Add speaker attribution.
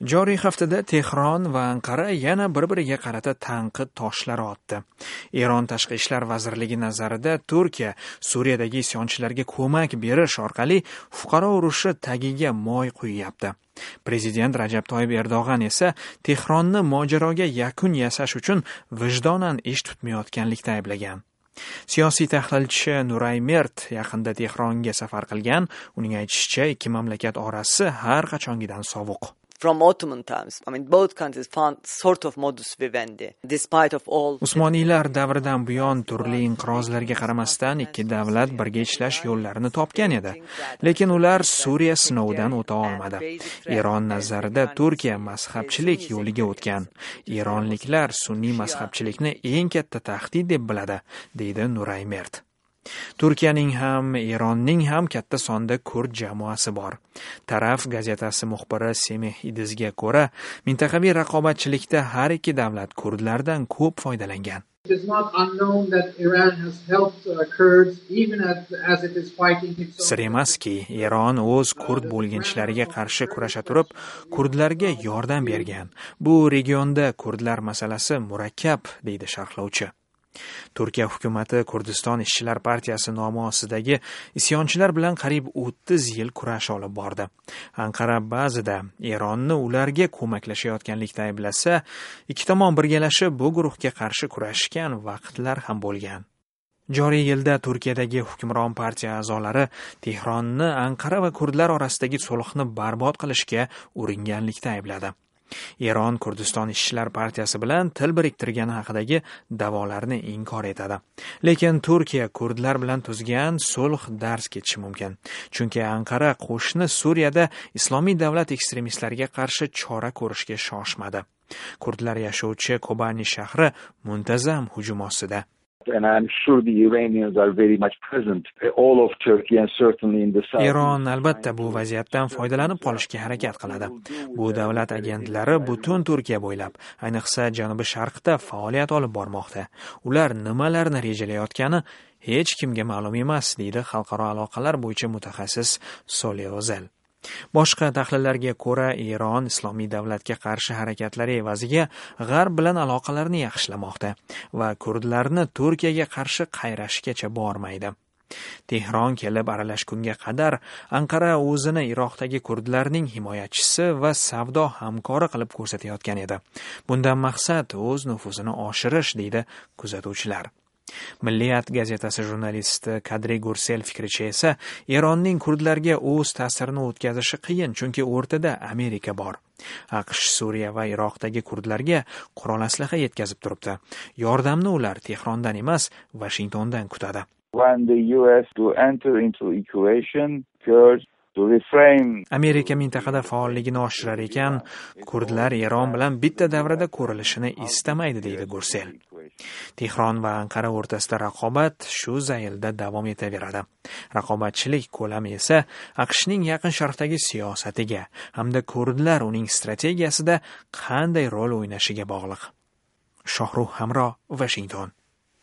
Speaker 1: Joriy haftada Tehron va Anqara yana bir-biriga qarata tanqid toshlari otdi. Eron tashqi ishlar vazirligi nazarida Turkiya Suriyadagi isyonchilarga ko'mak berish orqali fuqaro urushi tagiga moy quyapti. Prezident Rajab Toyyib Erdo'g'an esa Tehronni mojaroga yakun yasash uchun vijdonan ish tutmayotganlikda ayblagan. Siyosiy tahlilchi Nuray Mert yaqinda Tehronga safar qilgan. Uning aytishicha, ikki mamlakat orasi har qachongidan sovuq.
Speaker 2: From Ottoman times, both countries found sort of modus vivendi, despite of all.
Speaker 1: Usmoniylar davridan buyon turli inqirozlarga qaramasdan ikki davlat birga ishlash yo'llarini topgan edi. Lekin ular Suriya sinovidan o'ta olmadi. Eron nazarida Turkiya mazhabchilik yo'liga o'tgan. Eronliklar sunniy mazhabchilikni eng katta tahdid deb biladi, deydi Nuray Mert. Turkiyaning ham, Eronning ham katta sonda kurd jamoasi bor. Taraf gazetasi muxbiri Semih Idizga ko'ra, mintaqaviy raqobatchilikda har ikki davlat kurdlardan ko'p foydalangan.
Speaker 3: It is not unknown that Iran has helped Kurds even as it is fighting its own.
Speaker 1: Sir emaski, Eron o'z kurd bo'lginchlariga qarshi kurasha turib, kurdlarga yordam bergan. Bu regionda kurdlar masalasi murakkab, deydi sharhlovchi. Turkiya hukumati Kurdiston ishchilar partiyasi nomi ostidagi isyonchilar bilan qariyb 30 yil kurash olib bordi. Anqara ba'zida Eronni ularga ko'maklashayotganlikda ayblasa, ikki tomon birgalashib bu guruhga qarshi kurashgan vaqtlar ham bo'lgan. Joriy yilda Turkiyadagi hukmron partiya a'zolari Tehronni Anqara va kurdlar orasidagi sulhni barbod qilishga uringanlikda aybladi. Eron Kurdiston ishchilar partiyasi bilan til biriktirgani haqidagi da'volarni inkor etadi. Lekin Turkiya kurdlar bilan tuzgan sulh dars ketishi mumkin. Chunki Anqara qo'shni Suriyada Islomiy davlat ekstremistlariga qarshi chora ko'rishga shoshmadi. Kurdlar yashovchi Kobani shahri muntazam hujum ostida.
Speaker 4: And I'm sure the Iranians are very much present, all of Turkey and certainly in the south.
Speaker 1: Eron albatta bu vaziyatdan foydalanib qolishga harakat qiladi. Bu davlat agentlari butun Turkiya bo'ylab, ayniqsa janubi sharqda faoliyat olib bormoqda. Ular nimalarni rejalayotgani hech kimga ma'lum emas, deydi xalqaro aloqalar bo'yicha mutaxassis Soleh Ozel. Boshqa tahlillarga ko'ra, Eron Islomiy davlatga qarshi harakatlari evaziga G'arb bilan aloqalarni yaxshilamoqda va kurdlarni Turkiyaga qarshi qayrashgacha bormaydi. Tehron kelib aralashgunga qadar Anqara o'zini Iroqdagi kurdlarning himoyachisi va savdo hamkori qilib ko'rsatayotgan edi. Bundan maqsad o'z nufuzini oshirish, deydi kuzatuvchilar. Milliyat gazetasi jurnalisti Kadri Gursel fikricha esa, Eronning kurdlarga o'z ta'sirini o'tkazishi qiyin, chunki o'rtada Amerika bor. AQSh Suriya va Iroqdagi kurdlarga qurol aslaha yetkazib turibdi. Yordamni ular Tehrondan emas, Washingtondan kutadi.
Speaker 4: When the US to enter into equation, Kurds to refrain.
Speaker 1: Amerika mintaqada faolligini oshirar ekan, kurdlar Eron bilan bitta davrada ko'rilishini istamaydi, deydi Gursel. Tehron va Anqara o'rtasida raqobat shu zaylda davom etaveradi. Raqobatchilik ko'lami esa AQShning yaqin sharqdagi siyosatiga hamda kurdlar uning strategiyasida qanday rol o'ynashiga bog'liq. Shohruh Hamro, Washington.